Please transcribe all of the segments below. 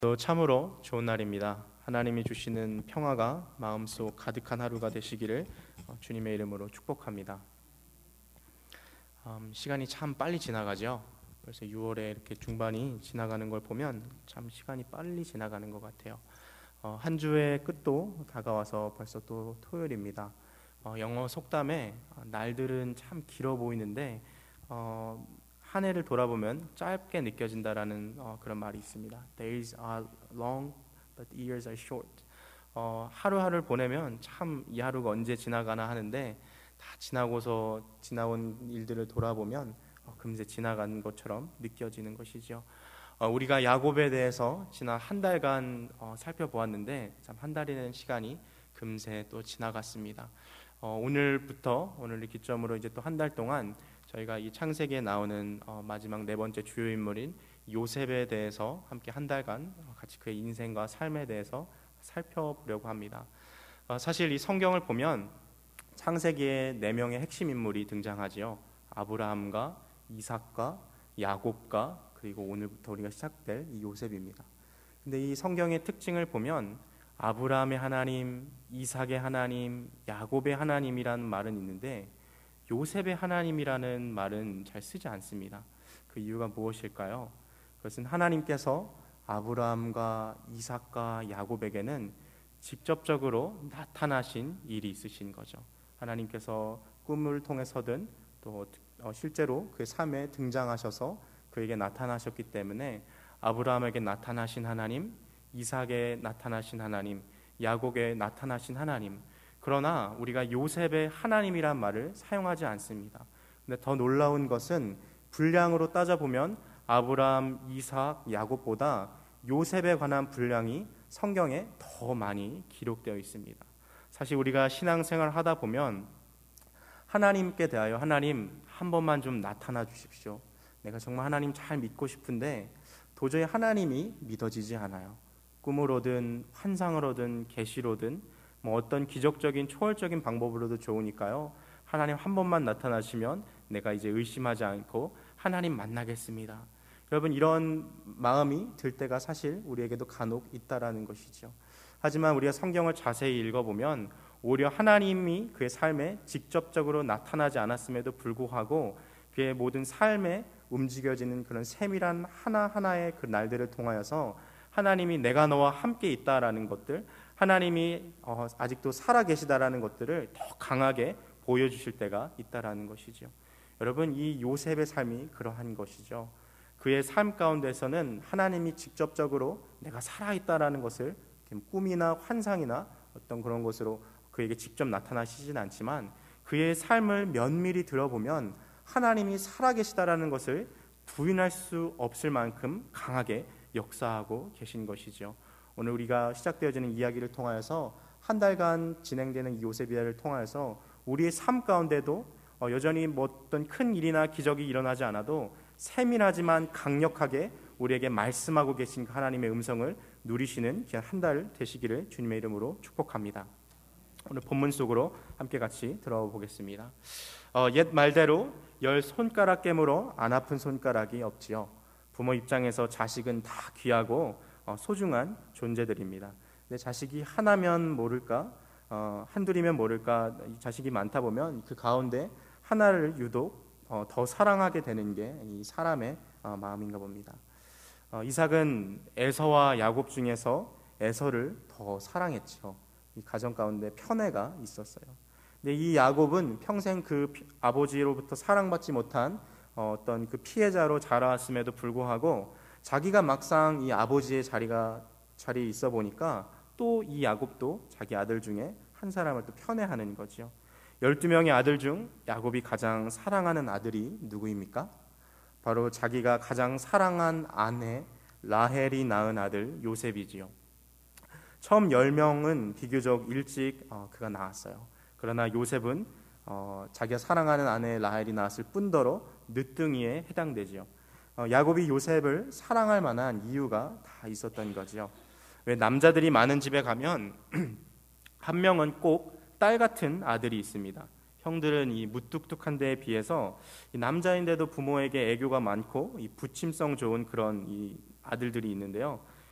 또 참으로 좋은 날입니다. 하나님이 주시는 평화가 마음속 가득한 하루가 되시기를 주님의 이름으로 축복합니다. 시간이 참 빨리 지나가죠. 벌써 6월에 이렇게 중반이 지나가는 걸 보면 참 시간이 빨리 지나가는 것 같아요. 한 주의 끝도 다가와서 벌써 또 토요일입니다. 영어 속담에 날들은 참 길어 보이는데 한 해를 돌아보면 짧게 느껴진다라는 그런 말이 있습니다. Days are long, but years are short. 하루하루를 보내면 참 이 하루가 언제 지나가나 하는데 다 지나고서 지나온 일들을 돌아보면 금세 지나간 것처럼 느껴지는 것이죠. 우리가 야곱에 대해서 지난 한 달간 살펴보았는데 참 한 달이라는 시간이 금세 또 지나갔습니다. 오늘을 기점으로 이제 또 한 달 동안 저희가 이 창세기에 나오는 마지막 네 번째 주요 인물인 요셉에 대해서 함께 한 달간 같이 그의 인생과 삶에 대해서 살펴보려고 합니다. 사실 이 성경을 보면 창세기에 네 명의 핵심 인물이 등장하지요. 아브라함과 이삭과 야곱과 그리고 오늘부터 우리가 시작될 이 요셉입니다. 근데 이 성경의 특징을 보면 아브라함의 하나님, 이삭의 하나님, 야곱의 하나님이라는 말은 있는데 요셉의 하나님이라는 말은 잘 쓰지 않습니다. 그 이유가 무엇일까요? 그것은 하나님께서 아브라함과 이삭과 야곱에게는 직접적으로 나타나신 일이 있으신 거죠. 하나님께서 꿈을 통해서든 또 실제로 그 삶에 등장하셔서 그에게 나타나셨기 때문에 아브라함에게 나타나신 하나님, 이삭에 나타나신 하나님, 야곱에 나타나신 하나님, 그러나 우리가 요셉의 하나님이란 말을 사용하지 않습니다. 근데 더 놀라운 것은 분량으로 따져보면 아브라함, 이삭, 야곱보다 요셉에 관한 분량이 성경에 더 많이 기록되어 있습니다. 사실 우리가 신앙생활을 하다 보면 하나님께 대하여 하나님 한 번만 좀 나타나 주십시오. 내가 정말 하나님 잘 믿고 싶은데 도저히 하나님이 믿어지지 않아요. 꿈으로든 환상으로든 계시로든 어떤 기적적인 초월적인 방법으로도 좋으니까요. 하나님 한 번만 나타나시면 내가 이제 의심하지 않고 하나님 만나겠습니다. 여러분 이런 마음이 들 때가 사실 우리에게도 간혹 있다라는 것이죠. 하지만 우리가 성경을 자세히 읽어보면 오히려 하나님이 그의 삶에 직접적으로 나타나지 않았음에도 불구하고 그의 모든 삶에 움직여지는 그런 세밀한 하나하나의 그 날들을 통하여서 하나님이 내가 너와 함께 있다라는 것들, 하나님이 아직도 살아계시다라는 것들을 더 강하게 보여주실 때가 있다라는 것이죠. 여러분 이 요셉의 삶이 그러한 것이죠. 그의 삶 가운데서는 하나님이 직접적으로 내가 살아있다라는 것을 꿈이나 환상이나 어떤 그런 것으로 그에게 직접 나타나시진 않지만 그의 삶을 면밀히 들어보면 하나님이 살아계시다라는 것을 부인할 수 없을 만큼 강하게 역사하고 계신 것이죠. 오늘 우리가 시작되어지는 이야기를 통하여서 한 달간 진행되는 이 요셉 이야기를 통하여서 우리의 삶 가운데도 여전히 어떤 큰 일이나 기적이 일어나지 않아도 세밀하지만 강력하게 우리에게 말씀하고 계신 하나님의 음성을 누리시는 귀한 한 달 되시기를 주님의 이름으로 축복합니다. 오늘 본문 속으로 함께 같이 들어가 보겠습니다. 옛 말대로 10손가락 깨물어 안 아픈 손가락이 없지요. 부모 입장에서 자식은 다 귀하고 소중한 존재들입니다. 근데 자식이 하나면 모를까, 한둘이면 모를까, 자식이 많다 보면 그 가운데 하나를 유독 더 사랑하게 되는 게 이 사람의 마음인가 봅니다. 이삭은 에서와 야곱 중에서 에서를 더 사랑했죠. 이 가정 가운데 편애가 있었어요. 근데 이 야곱은 평생 그 아버지로부터 사랑받지 못한 어떤 그 피해자로 자라왔음에도 불구하고 자기가 막상 이 아버지의 자리에 있어 보니까 또 이 야곱도 자기 아들 중에 한 사람을 또 편애하는 거죠. 12명의 아들 중 야곱이 가장 사랑하는 아들이 누구입니까? 바로 자기가 가장 사랑한 아내 라헬이 낳은 아들 요셉이지요. 처음 10명은 비교적 일찍 그가 낳았어요. 그러나 요셉은 자기가 사랑하는 아내 라헬이 낳았을 뿐더러 늦둥이에 해당되지요. 야곱이 요셉을 사랑할 만한 이유가 다 있었던 거죠. 왜 남자들이 많은 집에 가면 한 명은 꼭 딸 같은 아들이 있습니다. 형들은 이 무뚝뚝한 데에 비해서 이 남자인데도 부모에게 애교가 많고 이 부침성 좋은 그런 이 아들들이 있는데요.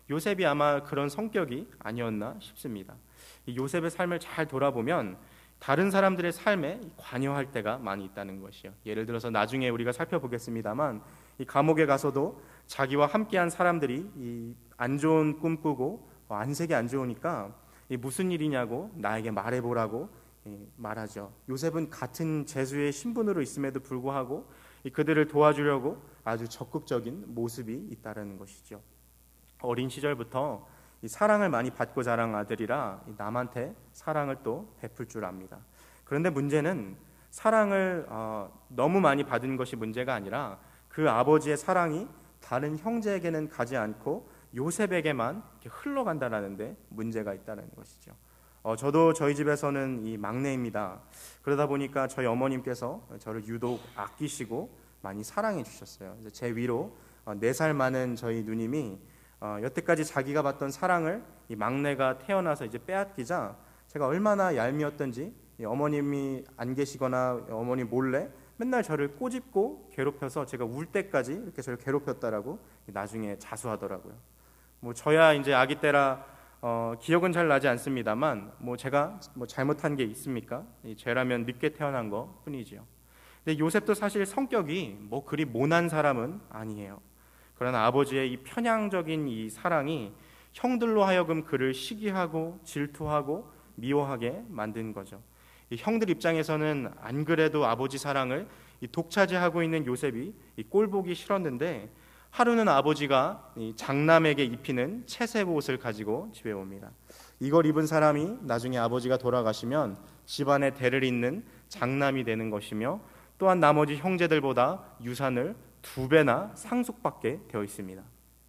요셉이 아마 그런 성격이 아니었나 싶습니다. 이 요셉의 삶을 잘 돌아보면 다른 사람들의 삶에 관여할 때가 많이 있다는 것이요. 예를 들어서 나중에 우리가 살펴보겠습니다만 이 감옥에 가서도 자기와 함께한 사람들이 이 안 좋은 꿈 꾸고 안색이 안 좋으니까 이 무슨 일이냐고 나에게 말해보라고 말하죠. 요셉은 같은 제수의 신분으로 있음에도 불구하고 그들을 도와주려고 아주 적극적인 모습이 있다는 것이죠. 어린 시절부터 이 사랑을 많이 받고 자란 아들이라 남한테 사랑을 또 베풀 줄 압니다. 그런데 문제는 사랑을 너무 많이 받은 것이 문제가 아니라 그 아버지의 사랑이 다른 형제에게는 가지 않고 요셉에게만 이렇게 흘러간다는 데 문제가 있다는 것이죠. 저도 저희 집에서는 이 막내입니다. 그러다 보니까 저희 어머님께서 저를 유독 아끼시고 많이 사랑해 주셨어요. 제 위로 4살 많은 저희 누님이 여태까지 자기가 받던 사랑을 이 막내가 태어나서 이제 빼앗기자 제가 얼마나 얄미웠던지 어머님이 안 계시거나 어머니 몰래 맨날 저를 꼬집고 괴롭혀서 제가 울 때까지 이렇게 저를 괴롭혔다라고 나중에 자수하더라고요. 뭐 저야 이제 아기 때라 기억은 잘 나지 않습니다만 뭐 제가 뭐 잘못한 게 있습니까? 죄라면 늦게 태어난 거 뿐이지요. 근데 요셉도 사실 성격이 뭐 그리 모난 사람은 아니에요. 그러나 아버지의 이 편향적인 이 사랑이 형들로 하여금 그를 시기하고 질투하고 미워하게 만든 거죠. 이 형들 입장에서는 안 그래도 아버지 사랑을 독차지하고 있는 요셉이 꼴보기 싫었는데 하루는 아버지가 이 장남에게 입히는 채색 옷을 가지고 집에 옵니다. 이걸 입은 사람이 나중에 아버지가 돌아가시면 집안의 대를 잇는 장남이 되는 것이며 또한 나머지 형제들보다 유산을 2배나 상속받게 되어 있습니다.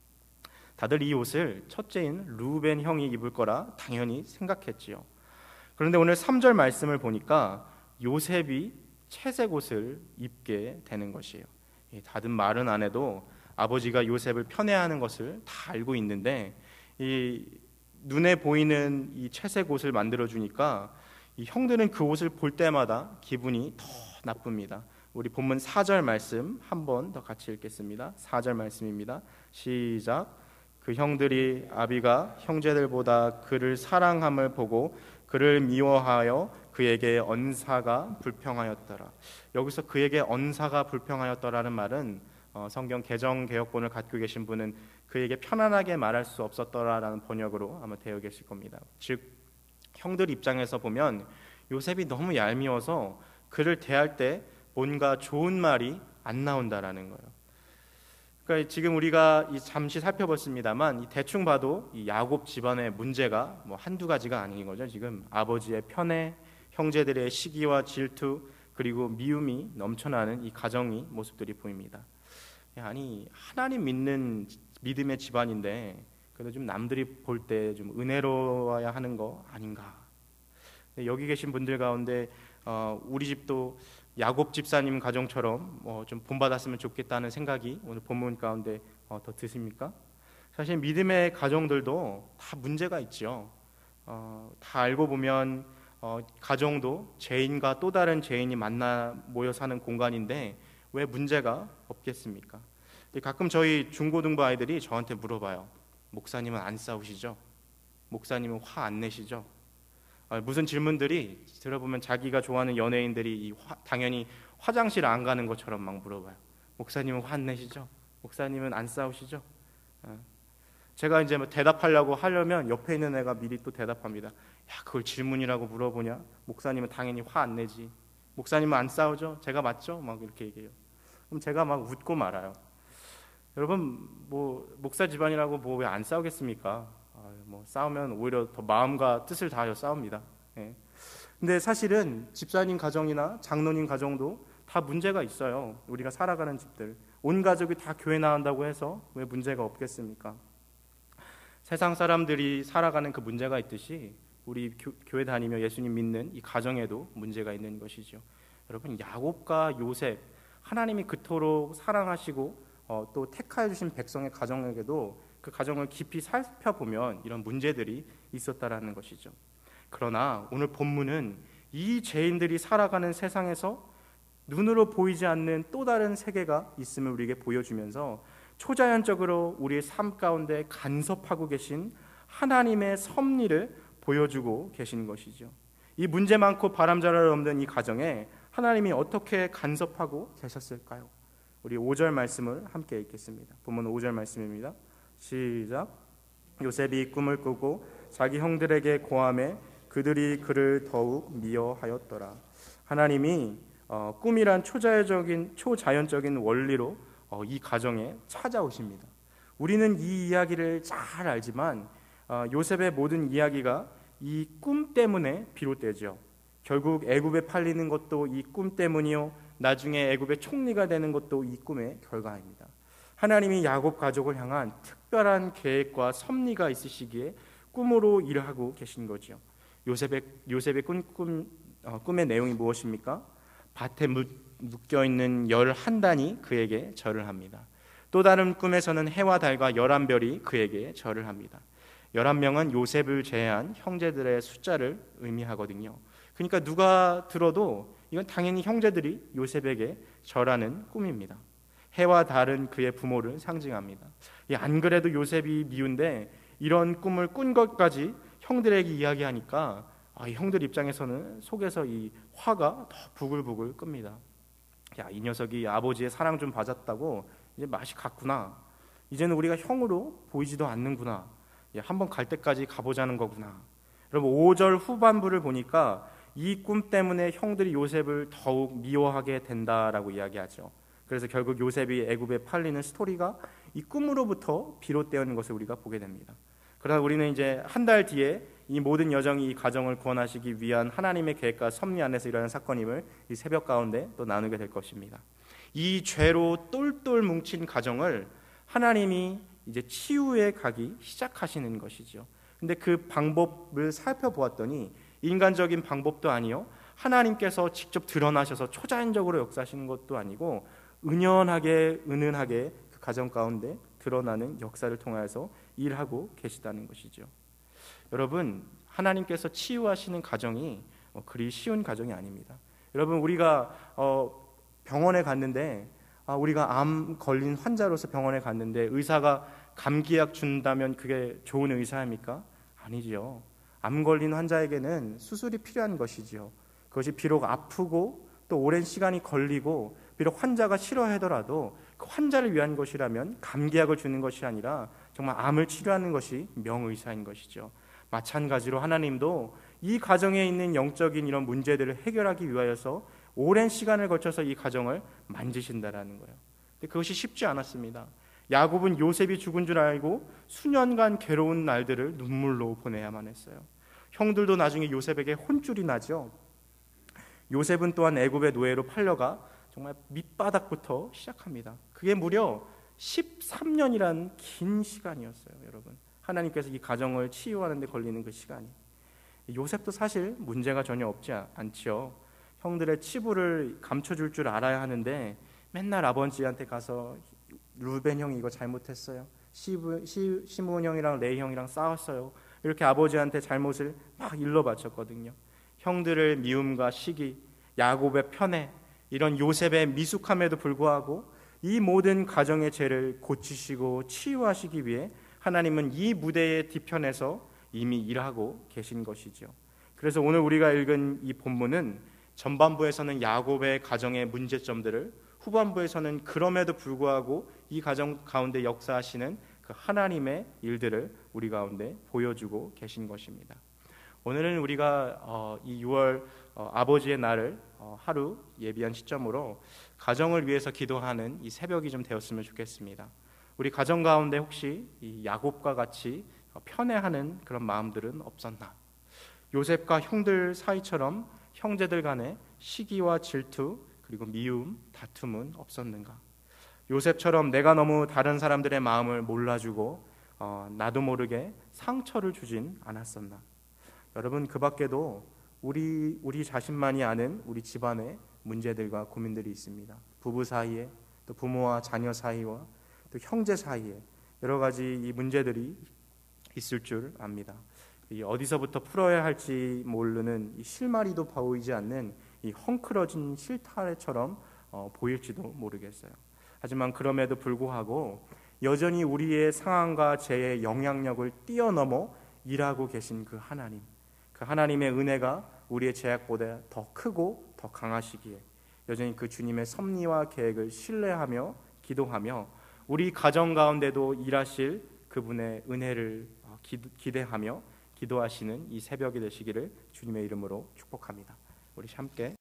다들 이 옷을 첫째인 루벤 형이 입을 거라 당연히 생각했지요. 그런데 오늘 3절 말씀을 보니까 요셉이 채색 옷을 입게 되는 것이에요. 다른 말은 안 해도 아버지가 요셉을 편애하는 것을 다 알고 있는데 이 눈에 보이는 이 채색 옷을 만들어 주니까 이 형들은 그 옷을 볼 때마다 기분이 더 나쁩니다. 우리 본문 4절 말씀 한 번 더 같이 읽겠습니다. 4절 말씀입니다. 시작. 그 형들이 아비가 형제들보다 그를 사랑함을 보고 그를 미워하여 그에게 언사가 불평하였더라. 여기서 그에게 언사가 불평하였더라는 말은 성경 개정개혁본을 갖고 계신 분은 그에게 편안하게 말할 수 없었더라라는 번역으로 아마 되어 계실 겁니다. 즉 형들 입장에서 보면 요셉이 너무 얄미워서 그를 대할 때 뭔가 좋은 말이 안 나온다라는 거예요. 그러니까 지금 우리가 잠시 살펴봤습니다만 대충 봐도 이 야곱 집안의 문제가 뭐 한두 가지가 아닌 거죠. 지금 아버지의 편애, 형제들의 시기와 질투 그리고 미움이 넘쳐나는 이 가정의 모습들이 보입니다. 아니 하나님 믿는 믿음의 집안인데 그래도 좀 남들이 볼 때 좀 은혜로워야 하는 거 아닌가? 여기 계신 분들 가운데 우리 집도 야곱 집사님 가정처럼 좀 본받았으면 좋겠다는 생각이 오늘 본문 가운데 더 드십니까? 사실 믿음의 가정들도 다 문제가 있죠. 다 알고 보면 가정도 죄인과 또 다른 죄인이 만나 모여 사는 공간인데 왜 문제가 없겠습니까? 가끔 저희 중고등부 아이들이 저한테 물어봐요. 목사님은 안 싸우시죠? 목사님은 화 안 내시죠? 무슨 질문들이 들어보면 자기가 좋아하는 연예인들이 당연히 화장실 안 가는 것처럼 막 물어봐요. 목사님은 화 안 내시죠? 목사님은 안 싸우시죠? 제가 이제 대답하려고 하려면 옆에 있는 애가 미리 또 대답합니다. 야, 그걸 질문이라고 물어보냐? 목사님은 당연히 화 안 내지. 목사님은 안 싸우죠? 제가 맞죠? 막 이렇게 얘기해요. 그럼 제가 막 웃고 말아요. 여러분 뭐 목사 집안이라고 뭐 왜 안 싸우겠습니까? 뭐 싸우면 오히려 더 마음과 뜻을 다하여 싸웁니다. 예. 근데 사실은 집사님 가정이나 장로님 가정도 다 문제가 있어요. 우리가 살아가는 집들 온 가족이 다 교회 나간다고 해서 왜 문제가 없겠습니까? 세상 사람들이 살아가는 그 문제가 있듯이 우리 교회 다니며 예수님 믿는 이 가정에도 문제가 있는 것이죠. 여러분 야곱과 요셉 하나님이 그토록 사랑하시고 또 택하여 주신 백성의 가정에게도 그 가정을 깊이 살펴보면 이런 문제들이 있었다라는 것이죠. 그러나 오늘 본문은 이 죄인들이 살아가는 세상에서 눈으로 보이지 않는 또 다른 세계가 있음을 우리에게 보여주면서 초자연적으로 우리의 삶 가운데 간섭하고 계신 하나님의 섭리를 보여주고 계신 것이죠. 이 문제 많고 바람잘 없는 이 가정에 하나님이 어떻게 간섭하고 계셨을까요? 우리 5절 말씀을 함께 읽겠습니다. 본문 5절 말씀입니다. 시작. 요셉이 꿈을 꾸고 자기 형들에게 고하매 그들이 그를 더욱 미워하였더라. 하나님이 꿈이란 초자연적인 원리로 이 가정에 찾아오십니다. 우리는 이 이야기를 잘 알지만 요셉의 모든 이야기가 이 꿈 때문에 비롯되죠. 결국 애굽에 팔리는 것도 이 꿈 때문이요, 나중에 애굽의 총리가 되는 것도 이 꿈의 결과입니다. 하나님이 야곱 가족을 향한 특별한 계획과 섭리가 있으시기에 꿈으로 일하고 계신 거죠. 요셉의 꿈의 내용이 무엇입니까? 밭에 묶여있는 11단이 그에게 절을 합니다. 또 다른 꿈에서는 해와 달과 11별이 그에게 절을 합니다. 11명은 요셉을 제외한 형제들의 숫자를 의미하거든요. 그러니까 누가 들어도 이건 당연히 형제들이 요셉에게 절하는 꿈입니다. 해와 달은 그의 부모를 상징합니다. 안 그래도 요셉이 미운데 이런 꿈을 꾼 것까지 형들에게 이야기하니까 형들 입장에서는 속에서 이 화가 더 부글부글 끕니다. 이 녀석이 아버지의 사랑 좀 받았다고 이제 맛이 갔구나. 이제는 우리가 형으로 보이지도 않는구나. 한번 갈 때까지 가보자는 거구나. 여러분 5절 후반부를 보니까 이 꿈 때문에 형들이 요셉을 더욱 미워하게 된다라고 이야기하죠. 그래서 결국 요셉이 애굽에 팔리는 스토리가 이 꿈으로부터 비롯되는 것을 우리가 보게 됩니다. 그러나 우리는 이제 한 달 뒤에 이 모든 여정이 이 가정을 구원하시기 위한 하나님의 계획과 섭리 안에서 일어나는 사건임을 이 새벽 가운데 또 나누게 될 것입니다. 이 죄로 똘똘 뭉친 가정을 하나님이 이제 치유해 가기 시작하시는 것이죠. 근데 그 방법을 살펴보았더니 인간적인 방법도 아니요, 하나님께서 직접 드러나셔서 초자연적으로 역사하시는 것도 아니고 은연하게 은은하게 그 가정 가운데 드러나는 역사를 통해서 일하고 계시다는 것이죠. 여러분, 하나님께서 치유하시는 가정이 그리 쉬운 가정이 아닙니다. 여러분, 우리가 병원에 갔는데 우리가 암 걸린 환자로서 병원에 갔는데 의사가 감기약 준다면 그게 좋은 의사입니까? 아니지요. 암 걸린 환자에게는 수술이 필요한 것이지요. 그것이 비록 아프고 또 오랜 시간이 걸리고 비록 환자가 싫어하더라도 그 환자를 위한 것이라면 감기약을 주는 것이 아니라 정말 암을 치료하는 것이 명의사인 것이죠. 마찬가지로 하나님도 이 가정에 있는 영적인 이런 문제들을 해결하기 위하여서 오랜 시간을 거쳐서 이 가정을 만지신다라는 거예요. 근데 그것이 쉽지 않았습니다. 야곱은 요셉이 죽은 줄 알고 수년간 괴로운 날들을 눈물로 보내야만 했어요. 형들도 나중에 요셉에게 혼쭐이 나죠. 요셉은 또한 애굽의 노예로 팔려가 정말 밑바닥부터 시작합니다. 그게 무려 13년이란 긴 시간이었어요. 여러분, 하나님께서 이 가정을 치유하는 데 걸리는 그 시간이. 요셉도 사실 문제가 전혀 없지 않지요. 형들의 치부를 감춰줄 줄 알아야 하는데 맨날 아버지한테 가서 루벤 형이 이거 잘못했어요. 시므온 형이랑 레이 형이랑 싸웠어요. 이렇게 아버지한테 잘못을 막 일러 바쳤거든요. 형들의 미움과 시기, 야곱의 편애, 이런 요셉의 미숙함에도 불구하고 이 모든 가정의 죄를 고치시고 치유하시기 위해 하나님은 이 무대의 뒤편에서 이미 일하고 계신 것이죠. 그래서 오늘 우리가 읽은 이 본문은 전반부에서는 야곱의 가정의 문제점들을, 후반부에서는 그럼에도 불구하고 이 가정 가운데 역사하시는 그 하나님의 일들을 우리 가운데 보여주고 계신 것입니다. 오늘은 우리가 이 6월 아버지의 날을 하루 예비한 시점으로 가정을 위해서 기도하는 이 새벽이 좀 되었으면 좋겠습니다. 우리 가정 가운데 혹시 이 야곱과 같이 편애하는 그런 마음들은 없었나? 요셉과 형들 사이처럼 형제들 간에 시기와 질투 그리고 미움, 다툼은 없었는가? 요셉처럼 내가 너무 다른 사람들의 마음을 몰라주고 나도 모르게 상처를 주진 않았었나? 여러분, 그 밖에도 우리 자신만이 아는 우리 집안의 문제들과 고민들이 있습니다. 부부 사이에, 또 부모와 자녀 사이와 또 형제 사이에 여러 가지 이 문제들이 있을 줄 압니다. 이 어디서부터 풀어야 할지 모르는 이 실마리도 보이지 않는 이 헝클어진 실타래처럼 보일지도 모르겠어요. 하지만 그럼에도 불구하고 여전히 우리의 상황과 죄의 영향력을 뛰어넘어 일하고 계신 그 하나님의 은혜가 우리의 죄악보다 더 크고 더 강하시기에 여전히 그 주님의 섭리와 계획을 신뢰하며 기도하며 우리 가정 가운데도 일하실 그분의 은혜를 기대하며 기도하시는 이 새벽이 되시기를 주님의 이름으로 축복합니다. 우리 함께